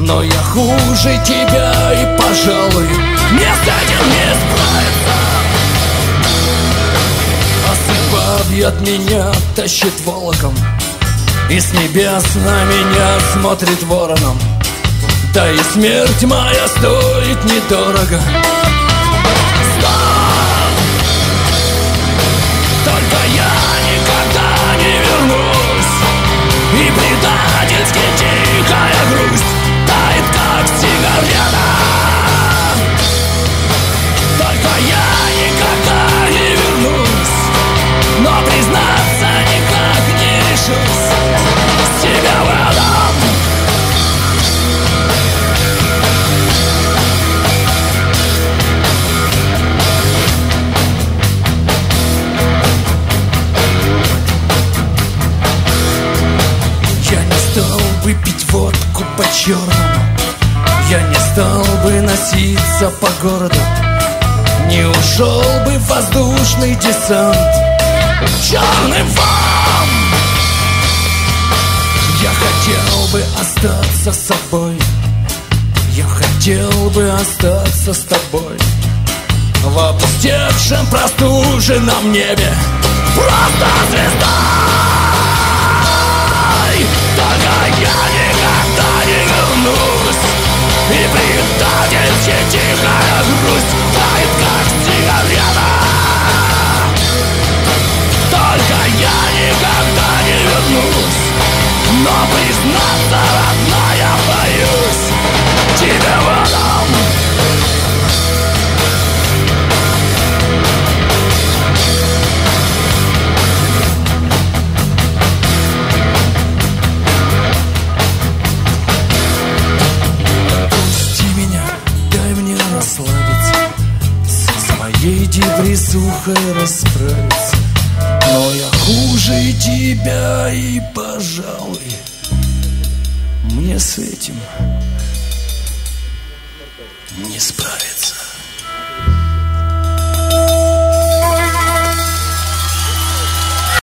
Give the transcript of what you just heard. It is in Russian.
но я хуже тебя и, пожалуй, мне с этим не справиться. А судьба бьет меня, тащит волоком, и с небес на меня смотрит вороном. Да и смерть моя стоит недорого. Стоп! Только я никогда не вернусь, и предательски тихая грусть тает, как сигарета. Только я никогда не вернусь, но признаться никак не решусь себя в этом. Я не стал бы пить водку по-черному, я не стал бы носиться по городу, не ушел бы в воздушный десант черным вам. Я хотел бы остаться собой, я хотел бы остаться с тобой в опустевшем простуженном небе, просто звездой. Только я никогда не вернусь, и предательски тихая грусть тает, как сигарета. Только я никогда не вернусь, но признаться, родная, боюсь тебя в этом. Пусти меня, дай мне расслабиться, с моей депрессухой расправиться. Но я хуже тебя и, пожалуй, мне с этим не справиться.